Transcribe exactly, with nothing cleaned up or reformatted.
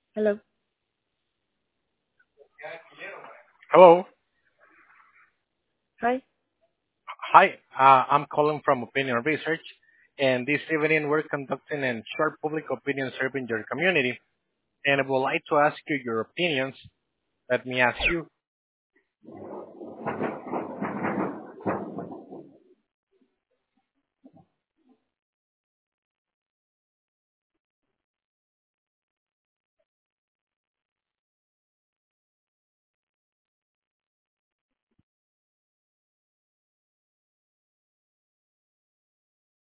Hello. Hello. Hi. Hi. Uh, I'm calling from Opinion Research, and this evening we're conducting a short public opinion survey in your community, and I would like to ask you your opinions. Let me ask you,